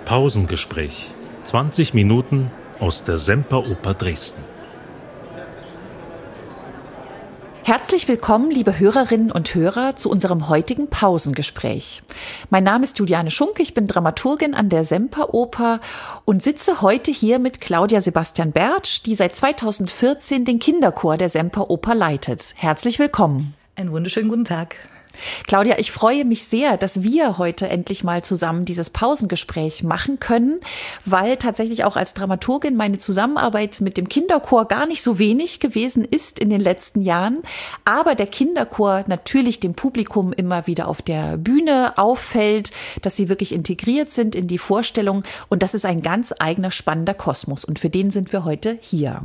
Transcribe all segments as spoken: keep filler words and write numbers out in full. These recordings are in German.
Pausengespräch. zwanzig Minuten aus der Semperoper Dresden. Herzlich willkommen, liebe Hörerinnen und Hörer, zu unserem heutigen Pausengespräch. Mein Name ist Juliane Schunk, ich bin Dramaturgin an der Semperoper und sitze heute hier mit Claudia Sebastian Bertsch, die seit zweitausendvierzehn den Kinderchor der Semperoper leitet. Herzlich willkommen. Einen wunderschönen guten Tag. Claudia, ich freue mich sehr, dass wir heute endlich mal zusammen dieses Pausengespräch machen können, weil tatsächlich auch als Dramaturgin meine Zusammenarbeit mit dem Kinderchor gar nicht so wenig gewesen ist in den letzten Jahren. Aber der Kinderchor natürlich dem Publikum immer wieder auf der Bühne auffällt, dass sie wirklich integriert sind in die Vorstellung. Und das ist ein ganz eigener spannender Kosmos. Und für den sind wir heute hier.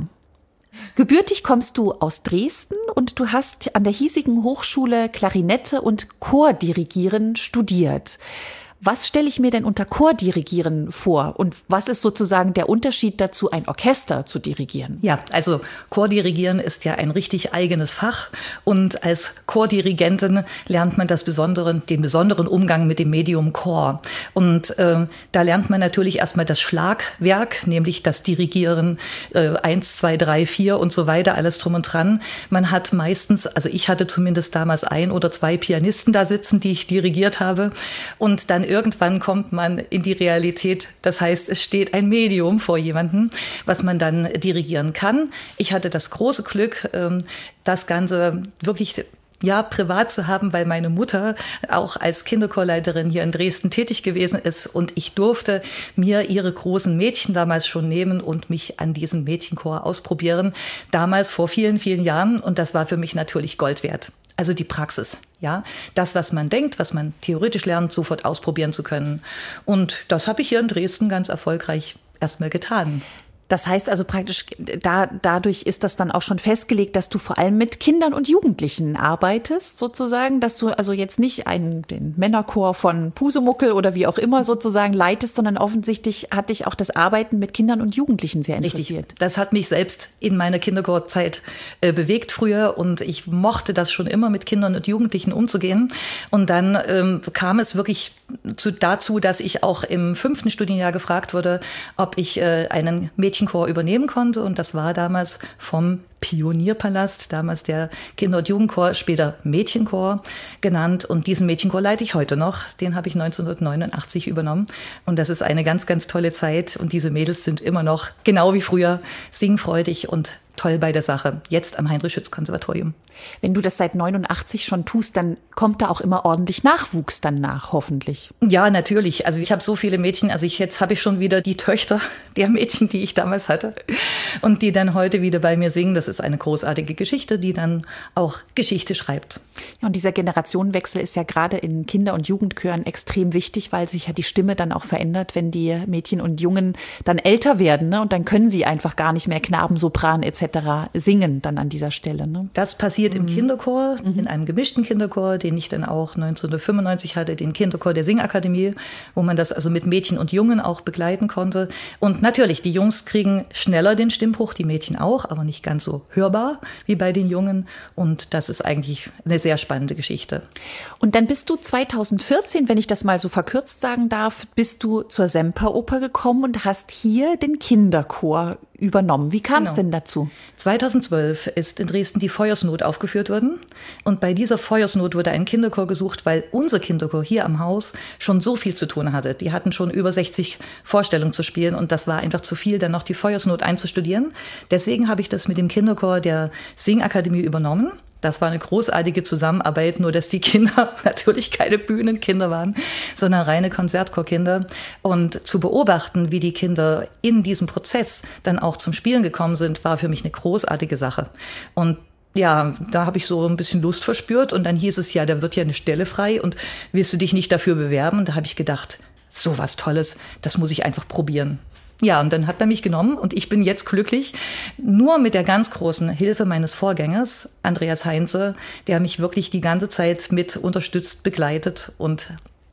Gebürtig kommst du aus Dresden und du hast an der hiesigen Hochschule Klarinette und Chordirigieren studiert. Was stelle ich mir denn unter Chordirigieren vor und was ist sozusagen der Unterschied dazu, ein Orchester zu dirigieren? Ja, also Chordirigieren ist ja ein richtig eigenes Fach und als Chordirigentin lernt man das besondere, den besonderen Umgang mit dem Medium Chor. Und äh, da lernt man natürlich erstmal das Schlagwerk, nämlich das Dirigieren äh, eins, zwei, drei, vier und so weiter, alles drum und dran. Man hat meistens, also ich hatte zumindest damals ein oder zwei Pianisten da sitzen, die ich dirigiert habe und dann irgendwann kommt man in die Realität. Das heißt, es steht ein Medium vor jemandem, was man dann dirigieren kann. Ich hatte das große Glück, das Ganze wirklich ja, privat zu haben, weil meine Mutter auch als Kinderchorleiterin hier in Dresden tätig gewesen ist und ich durfte mir ihre großen Mädchen damals schon nehmen und mich an diesem Mädchenchor ausprobieren. Damals vor vielen, vielen Jahren und das war für mich natürlich Gold wert. Also die Praxis, ja, das, was man denkt, was man theoretisch lernt, sofort ausprobieren zu können. Und das habe ich hier in Dresden ganz erfolgreich erstmal getan. Das heißt also praktisch, da, dadurch ist das dann auch schon festgelegt, dass du vor allem mit Kindern und Jugendlichen arbeitest, sozusagen, dass du also jetzt nicht einen, den Männerchor von Pusemuckel oder wie auch immer sozusagen leitest, sondern offensichtlich hat dich auch das Arbeiten mit Kindern und Jugendlichen sehr interessiert. Richtig. Das hat mich selbst in meiner Kinderchorzeit äh, bewegt früher und ich mochte das schon immer, mit Kindern und Jugendlichen umzugehen. Und dann ähm, kam es wirklich zu, dazu, dass ich auch im fünften Studienjahr gefragt wurde, ob ich äh, einen Mädchenchor übernehmen konnte und das war damals vom Pionierpalast, damals der Kinder- und Jugendchor, später Mädchenchor genannt und diesen Mädchenchor leite ich heute noch, den habe ich neunzehnhundertneunundachtzig übernommen und das ist eine ganz, ganz tolle Zeit und diese Mädels sind immer noch, genau wie früher, singfreudig und toll bei der Sache, jetzt am Heinrich-Schütz-Konservatorium. Wenn du das seit neunundachtzig schon tust, dann kommt da auch immer ordentlich Nachwuchs dann nach, hoffentlich. Ja, natürlich. Also ich habe so viele Mädchen, also ich, jetzt habe ich schon wieder die Töchter der Mädchen, die ich damals hatte und die dann heute wieder bei mir singen. Das ist eine großartige Geschichte, die dann auch Geschichte schreibt. Ja, und dieser Generationenwechsel ist ja gerade in Kinder- und Jugendchören extrem wichtig, weil sich ja die Stimme dann auch verändert, wenn die Mädchen und Jungen dann älter werden, ne? Und dann können sie einfach gar nicht mehr Knaben, Sopran et cetera singen dann an dieser Stelle. Ne? Das passiert im Kinderchor, in einem gemischten Kinderchor, den ich dann auch neunzehnhundertfünfundneunzig hatte, den Kinderchor der Singakademie, wo man das also mit Mädchen und Jungen auch begleiten konnte. Und natürlich, die Jungs kriegen schneller den Stimmbruch, die Mädchen auch, aber nicht ganz so hörbar wie bei den Jungen. Und das ist eigentlich eine sehr spannende Geschichte. Und dann bist du zweitausendvierzehn, wenn ich das mal so verkürzt sagen darf, bist du zur Semperoper gekommen und hast hier den Kinderchor übernommen. Wie kam es genau. denn dazu? zweitausendzwölf ist in Dresden die Feuersnot aufgeführt worden. Und bei dieser Feuersnot wurde ein Kinderchor gesucht, weil unser Kinderchor hier am Haus schon so viel zu tun hatte. Die hatten schon über sechzig Vorstellungen zu spielen und das war einfach zu viel, dann noch die Feuersnot einzustudieren. Deswegen habe ich das mit dem Kinderchor der Singakademie übernommen. Das war eine großartige Zusammenarbeit, nur dass die Kinder natürlich keine Bühnenkinder waren, sondern reine Konzertchorkinder. Und zu beobachten, wie die Kinder in diesem Prozess dann auch zum Spielen gekommen sind, war für mich eine großartige Sache. Und ja, da habe ich so ein bisschen Lust verspürt und dann hieß es ja, da wird ja eine Stelle frei und willst du dich nicht dafür bewerben? Und da habe ich gedacht, so was Tolles, das muss ich einfach probieren. Ja, und dann hat er mich genommen und ich bin jetzt glücklich, nur mit der ganz großen Hilfe meines Vorgängers, Andreas Heinze, der mich wirklich die ganze Zeit mit unterstützt, begleitet und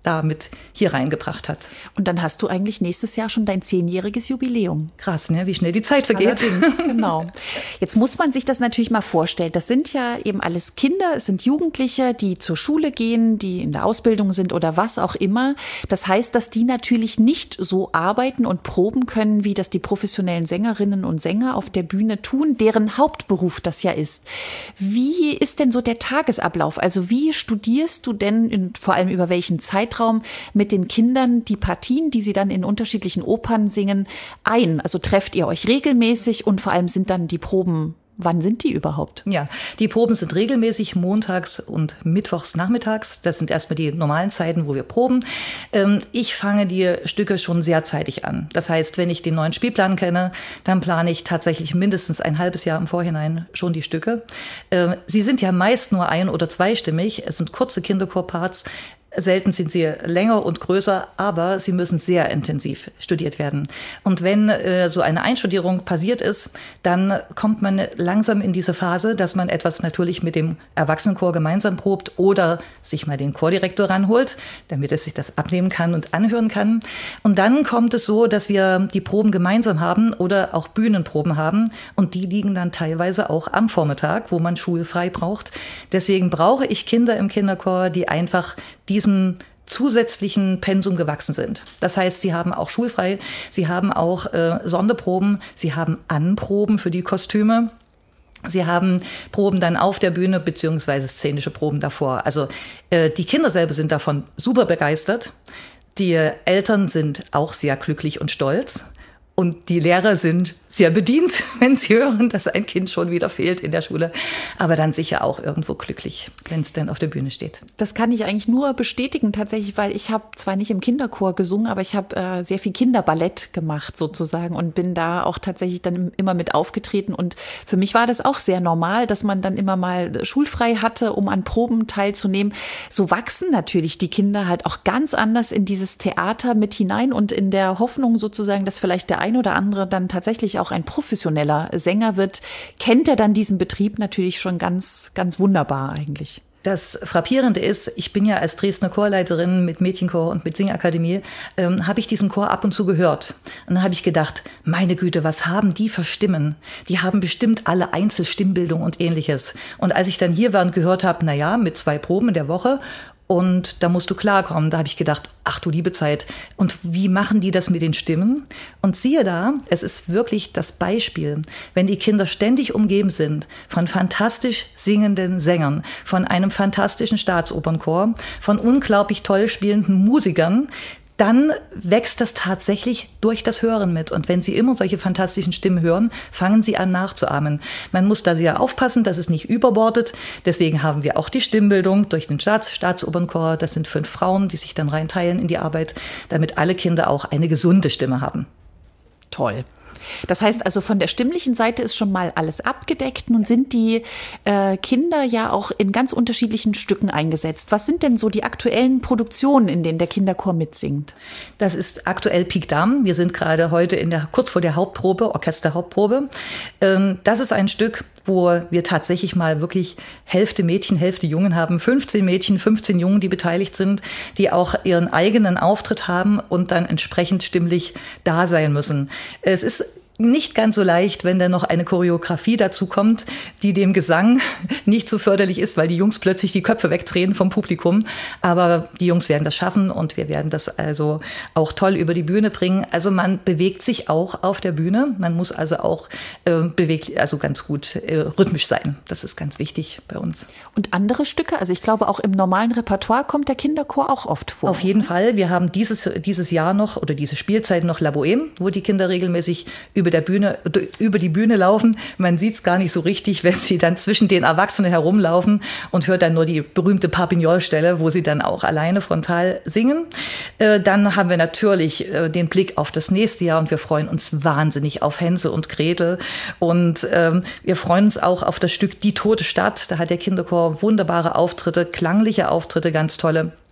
damit hier reingebracht hat. Und dann hast du eigentlich nächstes Jahr schon dein zehnjähriges Jubiläum. Krass, ne? Wie schnell die Zeit vergeht. Allerdings, genau. Jetzt muss man sich das natürlich mal vorstellen. Das sind ja eben alles Kinder, es sind Jugendliche, die zur Schule gehen, die in der Ausbildung sind oder was auch immer. Das heißt, dass die natürlich nicht so arbeiten und proben können, wie das die professionellen Sängerinnen und Sänger auf der Bühne tun, deren Hauptberuf das ja ist. Wie ist denn so der Tagesablauf? Also wie studierst du denn, in, vor allem über welchen Zeitraum, mit den Kindern die Partien, die sie dann in unterschiedlichen Opern singen, ein? Also trefft ihr euch regelmäßig und vor allem sind dann die Proben, wann sind die überhaupt? Ja, die Proben sind regelmäßig montags und mittwochs nachmittags. Das sind erstmal die normalen Zeiten, wo wir proben. Ich fange die Stücke schon sehr zeitig an. Das heißt, wenn ich den neuen Spielplan kenne, dann plane ich tatsächlich mindestens ein halbes Jahr im Vorhinein schon die Stücke. Sie sind ja meist nur ein- oder zweistimmig. Es sind kurze Kinderchorparts. Selten sind sie länger und größer, aber sie müssen sehr intensiv studiert werden. Und wenn äh, so eine Einstudierung passiert ist, dann kommt man langsam in diese Phase, dass man etwas natürlich mit dem Erwachsenenchor gemeinsam probt oder sich mal den Chordirektor ranholt, damit er sich das abnehmen kann und anhören kann. Und dann kommt es so, dass wir die Proben gemeinsam haben oder auch Bühnenproben haben. Und die liegen dann teilweise auch am Vormittag, wo man schulfrei braucht. Deswegen brauche ich Kinder im Kinderchor, die einfach die diesem zusätzlichen Pensum gewachsen sind. Das heißt, sie haben auch schulfrei, sie haben auch äh, Sonderproben, sie haben Anproben für die Kostüme. Sie haben Proben dann auf der Bühne beziehungsweise szenische Proben davor. Also äh, die Kinder selber sind davon super begeistert. Die Eltern sind auch sehr glücklich und stolz. Und die Lehrer sind sehr bedient, wenn sie hören, dass ein Kind schon wieder fehlt in der Schule. Aber dann sicher auch irgendwo glücklich, wenn es dann auf der Bühne steht. Das kann ich eigentlich nur bestätigen tatsächlich, weil ich habe zwar nicht im Kinderchor gesungen, aber ich habe äh, sehr viel Kinderballett gemacht sozusagen und bin da auch tatsächlich dann immer mit aufgetreten. Und für mich war das auch sehr normal, dass man dann immer mal schulfrei hatte, um an Proben teilzunehmen. So wachsen natürlich die Kinder halt auch ganz anders in dieses Theater mit hinein und in der Hoffnung sozusagen, dass vielleicht der ein oder andere dann tatsächlich auch ein professioneller Sänger wird, kennt er dann diesen Betrieb natürlich schon ganz, ganz wunderbar eigentlich. Das Frappierende ist, ich bin ja als Dresdner Chorleiterin mit Mädchenchor und mit Singakademie, ähm, habe ich diesen Chor ab und zu gehört. Und dann habe ich gedacht, meine Güte, was haben die für Stimmen? Die haben bestimmt alle Einzelstimmbildung und Ähnliches. Und als ich dann hier war und gehört habe, na ja, mit zwei Proben in der Woche, und da musst du klarkommen. Da habe ich gedacht, ach du liebe Zeit. Und wie machen die das mit den Stimmen? Und siehe da, es ist wirklich das Beispiel, wenn die Kinder ständig umgeben sind von fantastisch singenden Sängern, von einem fantastischen Staatsopernchor, von unglaublich toll spielenden Musikern, dann wächst das tatsächlich durch das Hören mit. Und wenn Sie immer solche fantastischen Stimmen hören, fangen Sie an nachzuahmen. Man muss da sehr aufpassen, dass es nicht überbordet. Deswegen haben wir auch die Stimmbildung durch den Staats- Staatsopernchor. Das sind fünf Frauen, die sich dann reinteilen in die Arbeit, damit alle Kinder auch eine gesunde Stimme haben. Toll. Das heißt also, von der stimmlichen Seite ist schon mal alles abgedeckt. Nun sind die äh, Kinder ja auch in ganz unterschiedlichen Stücken eingesetzt. Was sind denn so die aktuellen Produktionen, in denen der Kinderchor mitsingt? Das ist aktuell Pik Dam. Wir sind gerade heute in der, kurz vor der Hauptprobe, Orchesterhauptprobe. Ähm, das ist ein Stück, wo wir tatsächlich mal wirklich Hälfte Mädchen, Hälfte Jungen haben. fünfzehn Mädchen, fünfzehn Jungen, die beteiligt sind, die auch ihren eigenen Auftritt haben und dann entsprechend stimmlich da sein müssen. Es ist nicht ganz so leicht, wenn dann noch eine Choreografie dazu kommt, die dem Gesang nicht so förderlich ist, weil die Jungs plötzlich die Köpfe wegdrehen vom Publikum. Aber die Jungs werden das schaffen und wir werden das also auch toll über die Bühne bringen. Also man bewegt sich auch auf der Bühne. Man muss also auch äh, bewegt, also ganz gut äh, rhythmisch sein. Das ist ganz wichtig bei uns. Und andere Stücke? Also ich glaube, auch im normalen Repertoire kommt der Kinderchor auch oft vor. Auf jeden Fall. Wir haben dieses, dieses Jahr noch oder diese Spielzeit noch La Bohème, wo die Kinder regelmäßig über der Bühne, über die Bühne laufen. Man sieht es gar nicht so richtig, wenn sie dann zwischen den Erwachsenen herumlaufen und hört dann nur die berühmte Parpignol-Stelle, wo sie dann auch alleine frontal singen. Äh, dann haben wir natürlich äh, den Blick auf das nächste Jahr und wir freuen uns wahnsinnig auf Hänsel und Gretel. Und ähm, wir freuen uns auch auf das Stück Die tote Stadt. Da hat der Kinderchor wunderbare Auftritte, klangliche Auftritte, ganz tolle.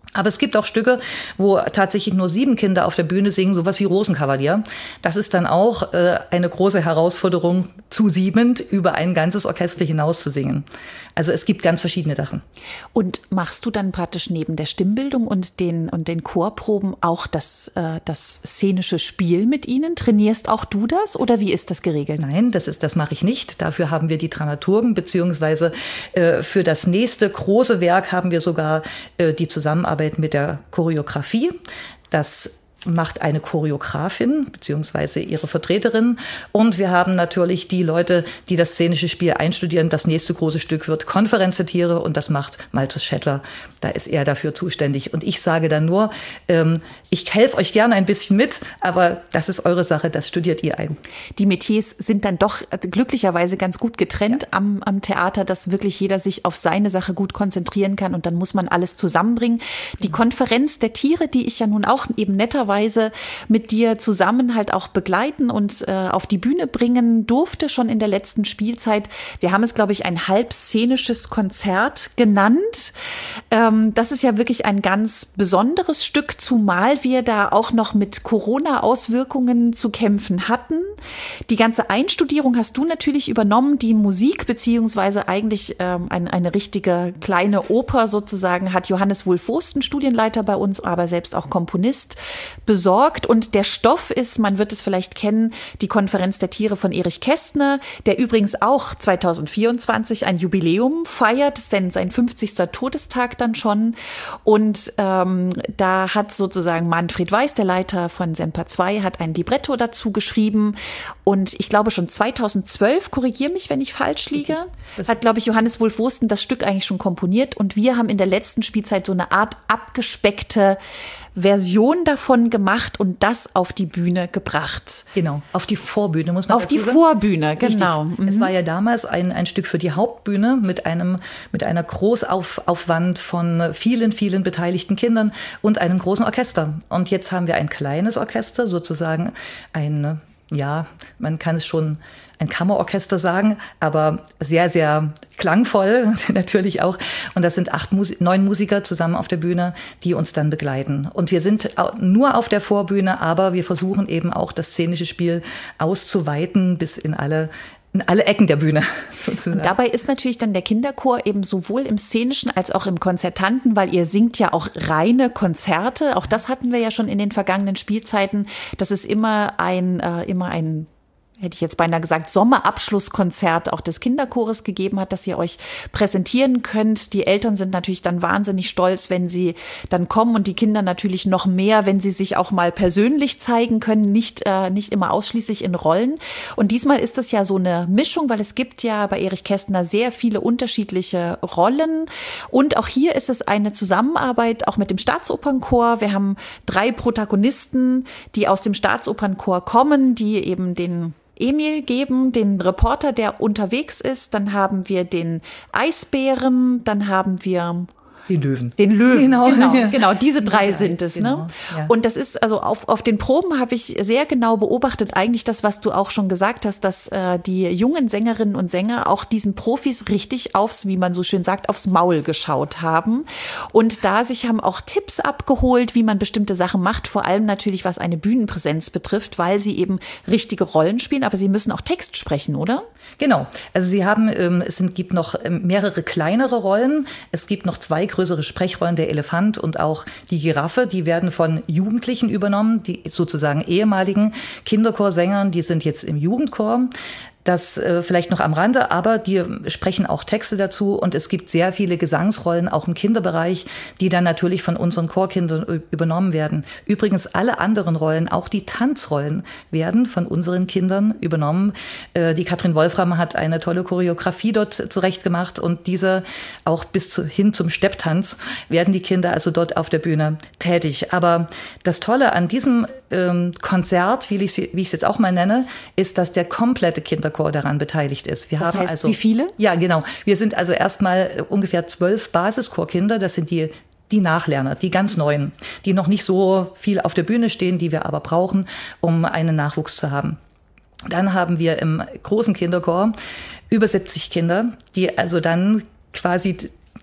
Aber es gibt auch Stücke, wo tatsächlich nur sieben Kinder auf der Bühne singen, sowas wie Rosenkavalier. Das ist dann auch äh, eine große Herausforderung, zu siebend über ein ganzes Orchester hinaus zu singen. Also es gibt ganz verschiedene Sachen. Und machst du dann praktisch neben der Stimmbildung und den, und den Chorproben auch das, äh, das szenische Spiel mit ihnen? Trainierst auch du das oder wie ist das geregelt? Nein, das ist, das mache ich nicht. Dafür haben wir die Dramaturgen, beziehungsweise äh, für das nächste große Werk haben wir sogar äh, die Zusammenarbeit mit der Choreografie. Das macht eine Choreografin beziehungsweise ihre Vertreterin. Und wir haben natürlich die Leute, die das szenische Spiel einstudieren. Das nächste große Stück wird Konferenz der Tiere und das macht Malthus Schettler. Da ist er dafür zuständig. Und ich sage dann nur, ähm, ich helfe euch gerne ein bisschen mit, aber das ist eure Sache, das studiert ihr ein. Die Metiers sind dann doch glücklicherweise ganz gut getrennt ja. am, am Theater, dass wirklich jeder sich auf seine Sache gut konzentrieren kann und dann muss man alles zusammenbringen. Die mhm. Konferenz der Tiere, die ich ja nun auch eben netterweise mit dir zusammen halt auch begleiten und äh, auf die Bühne bringen durfte, schon in der letzten Spielzeit. Wir haben es, glaube ich, ein halb szenisches Konzert genannt. Ähm, das ist ja wirklich ein ganz besonderes Stück, zumal wir da auch noch mit Corona-Auswirkungen zu kämpfen hatten. Die ganze Einstudierung hast du natürlich übernommen. Die Musik, beziehungsweise eigentlich ähm, ein, eine richtige kleine Oper sozusagen, hat Johannes Wulff-Wosten, Studienleiter bei uns, aber selbst auch Komponist, besorgt. Und der Stoff ist, man wird es vielleicht kennen, die Konferenz der Tiere von Erich Kästner, der übrigens auch zwanzig vierundzwanzig ein Jubiläum feiert, ist denn sein fünfzigster Todestag dann schon. Und ähm, da hat sozusagen Manfred Weiß, der Leiter von Semper zwei, hat ein Libretto dazu geschrieben. Und ich glaube schon zweitausendzwölf, korrigier mich, wenn ich falsch liege, hat, glaube ich, Johannes Wulff-Wosten das Stück eigentlich schon komponiert. Und wir haben in der letzten Spielzeit so eine Art abgespeckte Version davon gemacht und das auf die Bühne gebracht. Genau, auf die Vorbühne muss man Auf die sagen. Vorbühne, genau. Mhm. Es war ja damals ein, ein Stück für die Hauptbühne mit einem mit einer Großaufwand von vielen, vielen beteiligten Kindern und einem großen Orchester. Und jetzt haben wir ein kleines Orchester, sozusagen ein, ja, man kann es schon ein Kammerorchester sagen, aber sehr, sehr klangvoll natürlich auch. Und das sind acht, Musi- neun Musiker zusammen auf der Bühne, die uns dann begleiten. Und wir sind nur auf der Vorbühne, aber wir versuchen eben auch das szenische Spiel auszuweiten bis in alle in alle Ecken der Bühne sozusagen. Und dabei ist natürlich dann der Kinderchor eben sowohl im Szenischen als auch im Konzertanten, weil ihr singt ja auch reine Konzerte. Auch das hatten wir ja schon in den vergangenen Spielzeiten. Das ist immer ein, äh, immer ein hätte ich jetzt beinahe gesagt, Sommerabschlusskonzert auch des Kinderchores gegeben hat, dass ihr euch präsentieren könnt. Die Eltern sind natürlich dann wahnsinnig stolz, wenn sie dann kommen und die Kinder natürlich noch mehr, wenn sie sich auch mal persönlich zeigen können, nicht, äh, nicht immer ausschließlich in Rollen. Und diesmal ist es ja so eine Mischung, weil es gibt ja bei Erich Kästner sehr viele unterschiedliche Rollen. Und auch hier ist es eine Zusammenarbeit auch mit dem Staatsopernchor. Wir haben drei Protagonisten, die aus dem Staatsopernchor kommen, die eben den Emil geben, den Reporter, der unterwegs ist. Dann haben wir den Eisbären, dann haben wir den Löwen. Den Löwen, genau. Genau, genau. Diese drei Die sind es. Genau, ne? Ja. Und das ist, also auf, auf den Proben habe ich sehr genau beobachtet, eigentlich das, was du auch schon gesagt hast, dass äh, die jungen Sängerinnen und Sänger auch diesen Profis richtig aufs, wie man so schön sagt, aufs Maul geschaut haben. Und da sich haben auch Tipps abgeholt, wie man bestimmte Sachen macht, vor allem natürlich, was eine Bühnenpräsenz betrifft, weil sie eben richtige Rollen spielen, aber sie müssen auch Text sprechen, oder? Genau. Also sie haben, ähm, es sind, gibt noch mehrere kleinere Rollen. Es gibt noch zwei größere Sprechrollen, der Elefant und auch die Giraffe. Die werden von Jugendlichen übernommen, die sozusagen ehemaligen Kinderchorsängern, die sind jetzt im Jugendchor. Das äh, vielleicht noch am Rande, aber die sprechen auch Texte dazu und es gibt sehr viele Gesangsrollen, auch im Kinderbereich, die dann natürlich von unseren Chorkindern übernommen werden. Übrigens alle anderen Rollen, auch die Tanzrollen, werden von unseren Kindern übernommen. Äh, die Katrin Wolfram hat eine tolle Choreografie dort zurechtgemacht und diese auch bis zu, hin zum Stepptanz werden die Kinder also dort auf der Bühne tätig. Aber das Tolle an diesem ähm, Konzert, wie ich es jetzt auch mal nenne, ist, dass der komplette Kinderchor daran beteiligt ist. Wir das haben heißt, also, wie viele? Ja, genau. Wir sind also erstmal ungefähr zwölf Basischorkinder. Das sind die, die Nachlerner, die ganz Neuen, die noch nicht so viel auf der Bühne stehen, die wir aber brauchen, um einen Nachwuchs zu haben. Dann haben wir im großen Kinderchor über siebzig Kinder, die also dann quasi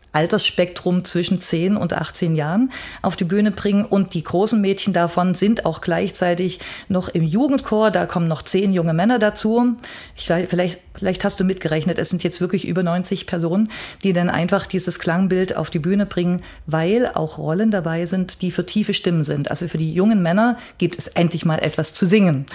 Altersspektrum zwischen zehn und achtzehn Jahren auf die Bühne bringen. Und die großen Mädchen davon sind auch gleichzeitig noch im Jugendchor. Da kommen noch zehn junge Männer dazu. Ich, vielleicht, vielleicht hast du mitgerechnet, es sind jetzt wirklich über neunzig Personen, die dann einfach dieses Klangbild auf die Bühne bringen, weil auch Rollen dabei sind, die für tiefe Stimmen sind. Also für die jungen Männer gibt es endlich mal etwas zu singen.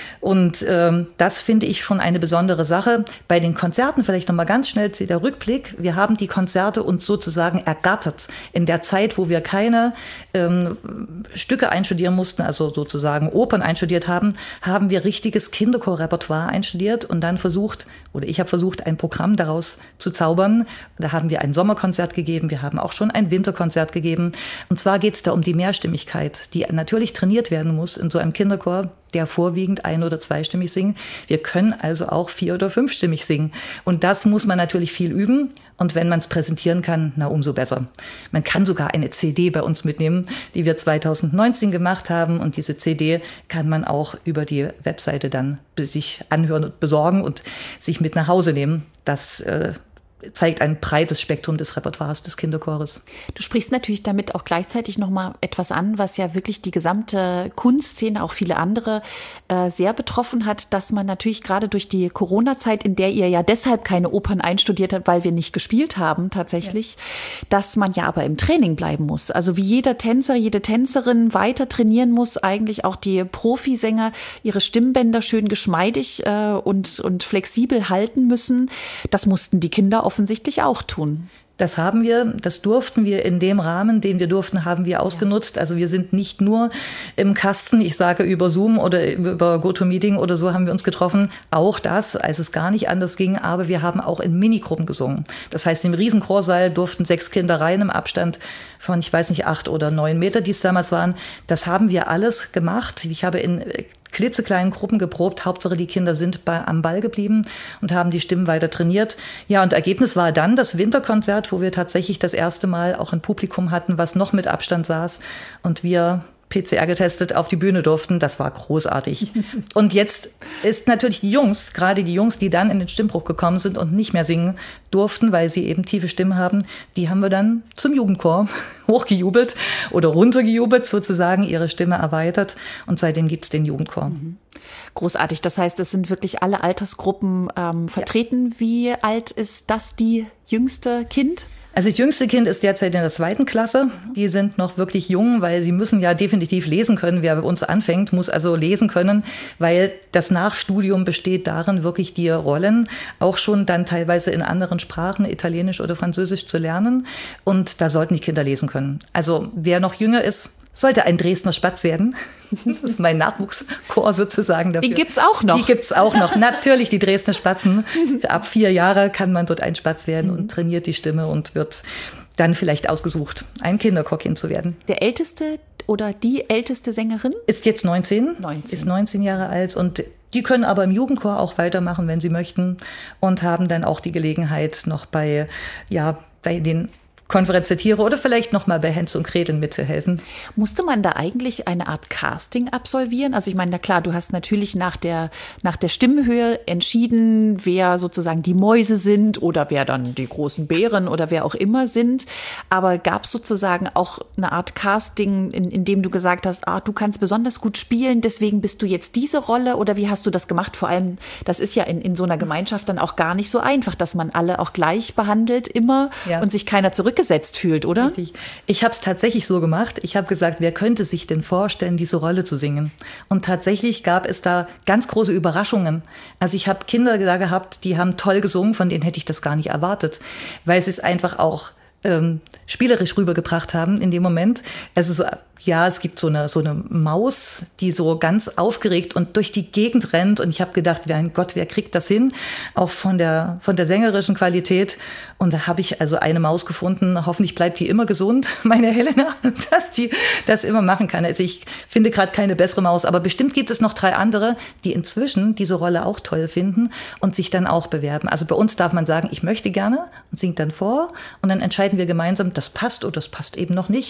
Und ähm, das finde ich schon eine besondere Sache. Bei den Konzerten vielleicht nochmal ganz schnell der Rückblick. Wir haben die Konzerte uns sozusagen ergattert. In der Zeit, wo wir keine ähm, Stücke einstudieren mussten, also sozusagen Opern einstudiert haben, haben wir richtiges Kinderchorrepertoire einstudiert und dann versucht, oder ich habe versucht, ein Programm daraus zu zaubern. Da haben wir ein Sommerkonzert gegeben, wir haben auch schon ein Winterkonzert gegeben. Und zwar geht es da um die Mehrstimmigkeit, die natürlich trainiert werden muss in so einem Kinderchor, der vorwiegend ein- oder zweistimmig singen. Wir können also auch vier- oder fünfstimmig singen. Und das muss man natürlich viel üben. Und wenn man es präsentieren kann, na umso besser. Man kann sogar eine C D bei uns mitnehmen, die wir zwanzig neunzehn gemacht haben. Und diese C D kann man auch über die Webseite dann sich anhören und besorgen und sich mit nach Hause nehmen. Das äh, zeigt ein breites Spektrum des Repertoires des Kinderchores. Du sprichst natürlich damit auch gleichzeitig nochmal etwas an, was ja wirklich die gesamte Kunstszene, auch viele andere, äh, sehr betroffen hat, dass man natürlich gerade durch die Corona-Zeit, in der ihr ja deshalb keine Opern einstudiert habt, weil wir nicht gespielt haben tatsächlich, ja. dass man ja aber im Training bleiben muss. Also wie jeder Tänzer, jede Tänzerin weiter trainieren muss, eigentlich auch die Profisänger ihre Stimmbänder schön geschmeidig äh, und, und flexibel halten müssen. Das mussten die Kinder offensichtlich auch tun. Das haben wir, das durften wir in dem Rahmen, den wir durften, haben wir ausgenutzt. Also wir sind nicht nur im Kasten, ich sage über Zoom oder über GoToMeeting oder so haben wir uns getroffen. Auch das, als es gar nicht anders ging, aber wir haben auch in Minigruppen gesungen. Das heißt, im Riesenchorsaal durften sechs Kinder rein im Abstand von, ich weiß nicht, acht oder neun Meter, die es damals waren. Das haben wir alles gemacht. Ich habe in klitzekleinen Gruppen geprobt. Hauptsache die Kinder sind bei, am Ball geblieben und haben die Stimmen weiter trainiert. Ja, und Ergebnis war dann das Winterkonzert, wo wir tatsächlich das erste Mal auch ein Publikum hatten, was noch mit Abstand saß und wir P C R getestet auf die Bühne durften. Das war großartig. Und jetzt ist natürlich die Jungs, gerade die Jungs, die dann in den Stimmbruch gekommen sind und nicht mehr singen durften, weil sie eben tiefe Stimmen haben, die haben wir dann zum Jugendchor hochgejubelt oder runtergejubelt, sozusagen ihre Stimme erweitert. Und seitdem gibt es den Jugendchor. Mhm. Großartig. Das heißt, es sind wirklich alle Altersgruppen ähm, vertreten. Ja. Wie alt ist das, die jüngste Kind? Also das jüngste Kind ist derzeit in der zweiten Klasse. Die sind noch wirklich jung, weil sie müssen ja definitiv lesen können. Wer bei uns anfängt, muss also lesen können, weil das Nachstudium besteht darin, wirklich die Rollen auch schon dann teilweise in anderen Sprachen, Italienisch oder Französisch zu lernen. Und da sollten die Kinder lesen können. Also wer noch jünger ist, sollte ein Dresdner Spatz werden. Das ist mein Nachwuchschor sozusagen dafür. Die gibt's auch noch. Die gibt's auch noch. Natürlich die Dresdner Spatzen. Ab vier Jahre kann man dort ein Spatz werden und trainiert die Stimme und wird dann vielleicht ausgesucht, ein Kinderchorkind zu werden. Der älteste oder die älteste Sängerin? Ist jetzt neunzehn. neunzehn. Ist neunzehn Jahre alt und die können aber im Jugendchor auch weitermachen, wenn sie möchten und haben dann auch die Gelegenheit, noch bei, ja, bei den Konferenz der Tiere oder vielleicht noch mal bei Hänsel und Gretel mitzuhelfen. Musste man da eigentlich eine Art Casting absolvieren? Also ich meine, na klar, du hast natürlich nach der, nach der Stimmhöhe entschieden, wer sozusagen die Mäuse sind oder wer dann die großen Bären oder wer auch immer sind. Aber gab es sozusagen auch eine Art Casting, in, in dem du gesagt hast, ah, du kannst besonders gut spielen, deswegen bist du jetzt diese Rolle? Oder wie hast du das gemacht? Vor allem, das ist ja in, in so einer Gemeinschaft dann auch gar nicht so einfach, dass man alle auch gleich behandelt immer ja. und sich keiner zurück gesetzt fühlt, oder? Richtig. Ich habe es tatsächlich so gemacht. Ich habe gesagt, wer könnte sich denn vorstellen, diese Rolle zu singen? Und tatsächlich gab es da ganz große Überraschungen. Also ich habe Kinder da gehabt, die haben toll gesungen, von denen hätte ich das gar nicht erwartet, weil sie es einfach auch ähm, spielerisch rübergebracht haben in dem Moment. Also so, ja, es gibt so eine, so eine Maus, die so ganz aufgeregt und durch die Gegend rennt. Und ich habe gedacht, mein Gott, wer kriegt das hin? Auch von der, von der sängerischen Qualität. Und da habe ich also eine Maus gefunden. Hoffentlich bleibt die immer gesund, meine Helena, dass die das immer machen kann. Also ich finde gerade keine bessere Maus. Aber bestimmt gibt es noch drei andere, die inzwischen diese Rolle auch toll finden und sich dann auch bewerben. Also bei uns darf man sagen, ich möchte gerne und singt dann vor. Und dann entscheiden wir gemeinsam, das passt oder das passt eben noch nicht.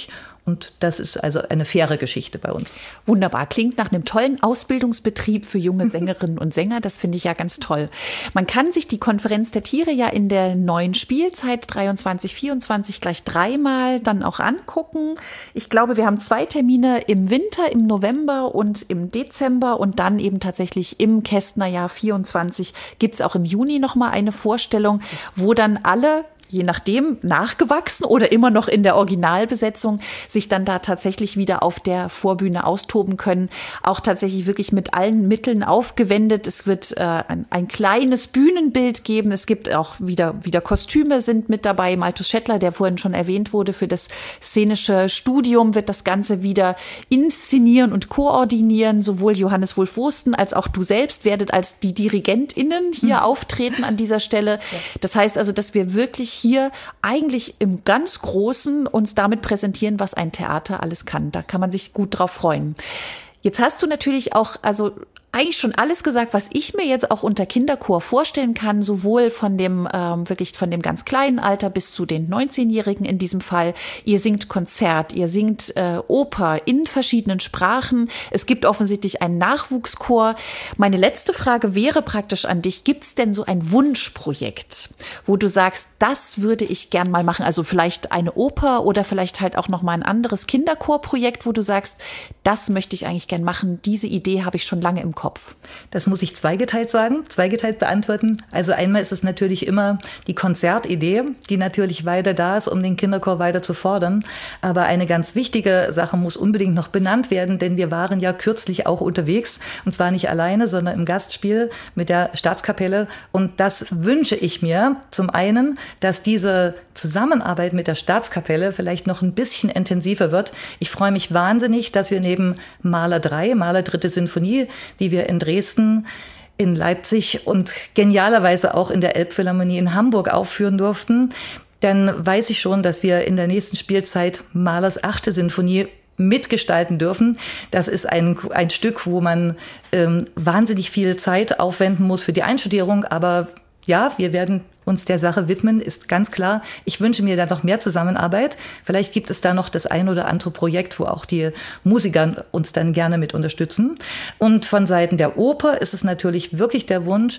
Und das ist also eine faire Geschichte bei uns. Wunderbar, klingt nach einem tollen Ausbildungsbetrieb für junge Sängerinnen und Sänger. Das finde ich ja ganz toll. Man kann sich die Konferenz der Tiere ja in der neuen Spielzeit dreiundzwanzig vierundzwanzig gleich dreimal dann auch angucken. Ich glaube, wir haben zwei Termine im Winter, im November und im Dezember und dann eben tatsächlich im Kästnerjahr vierundzwanzig gibt es auch im Juni nochmal eine Vorstellung, wo dann alle, je nachdem, nachgewachsen oder immer noch in der Originalbesetzung, sich dann da tatsächlich wieder auf der Vorbühne austoben können. Auch tatsächlich wirklich mit allen Mitteln aufgewendet. Es wird äh, ein, ein kleines Bühnenbild geben. Es gibt auch wieder, wieder Kostüme sind mit dabei. Malthus Schettler, der vorhin schon erwähnt wurde, für das szenische Studium wird das Ganze wieder inszenieren und koordinieren. Sowohl Johannes Wulff-Wosten als auch du selbst werdet als die DirigentInnen hier hm. auftreten an dieser Stelle. Ja. Das heißt also, dass wir wirklich hier eigentlich im ganz Großen uns damit präsentieren, was ein Theater alles kann. Da kann man sich gut drauf freuen. Jetzt hast du natürlich auch, also eigentlich schon alles gesagt, was ich mir jetzt auch unter Kinderchor vorstellen kann, sowohl von dem ähm, wirklich von dem ganz kleinen Alter bis zu den neunzehnjährigen in diesem Fall. Ihr singt Konzert, ihr singt äh, Oper in verschiedenen Sprachen. Es gibt offensichtlich einen Nachwuchschor. Meine letzte Frage wäre praktisch an dich: Gibt es denn so ein Wunschprojekt, wo du sagst, das würde ich gern mal machen? Also vielleicht eine Oper oder vielleicht halt auch noch mal ein anderes Kinderchorprojekt, wo du sagst, das möchte ich eigentlich gern machen. Diese Idee habe ich schon lange im Kopf. Das muss ich zweigeteilt sagen, zweigeteilt beantworten. Also einmal ist es natürlich immer die Konzertidee, die natürlich weiter da ist, um den Kinderchor weiter zu fordern. Aber eine ganz wichtige Sache muss unbedingt noch benannt werden, denn wir waren ja kürzlich auch unterwegs, und zwar nicht alleine, sondern im Gastspiel mit der Staatskapelle. Und das wünsche ich mir zum einen, dass diese Zusammenarbeit mit der Staatskapelle vielleicht noch ein bisschen intensiver wird. Ich freue mich wahnsinnig, dass wir neben Mahler drei, Mahler dritte Sinfonie, die wir in Dresden, in Leipzig und genialerweise auch in der Elbphilharmonie in Hamburg aufführen durften, dann weiß ich schon, dass wir in der nächsten Spielzeit Mahlers achte Sinfonie mitgestalten dürfen. Das ist ein, ein Stück, wo man ähm, wahnsinnig viel Zeit aufwenden muss für die Einstudierung, aber ja, wir werden uns der Sache widmen, ist ganz klar. Ich wünsche mir da noch mehr Zusammenarbeit. Vielleicht gibt es da noch das ein oder andere Projekt, wo auch die Musiker uns dann gerne mit unterstützen. Und von Seiten der Oper ist es natürlich wirklich der Wunsch,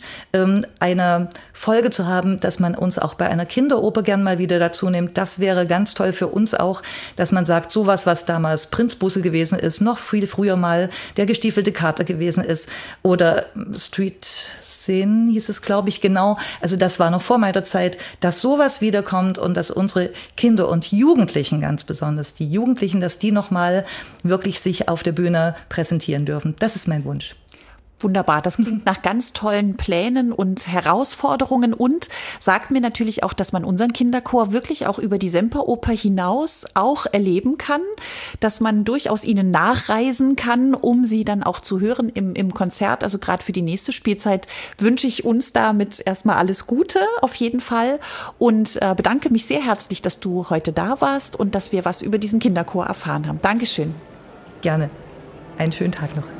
eine Folge zu haben, dass man uns auch bei einer Kinderoper gern mal wieder dazu nimmt. Das wäre ganz toll für uns auch, dass man sagt, sowas, was damals Prinz Bussel gewesen ist, noch viel früher mal der gestiefelte Kater gewesen ist oder Street Szenen hieß es, glaube ich, genau. Also das war noch vor meiner Zeit, dass sowas wiederkommt und dass unsere Kinder und Jugendlichen ganz besonders, die Jugendlichen, dass die nochmal wirklich sich auf der Bühne präsentieren dürfen. Das ist mein Wunsch. Wunderbar, das klingt nach ganz tollen Plänen und Herausforderungen und sagt mir natürlich auch, dass man unseren Kinderchor wirklich auch über die Semperoper hinaus auch erleben kann, dass man durchaus ihnen nachreisen kann, um sie dann auch zu hören im, im Konzert. Also gerade für die nächste Spielzeit wünsche ich uns damit erstmal alles Gute auf jeden Fall und äh, bedanke mich sehr herzlich, dass du heute da warst und dass wir was über diesen Kinderchor erfahren haben. Dankeschön. Gerne. Einen schönen Tag noch.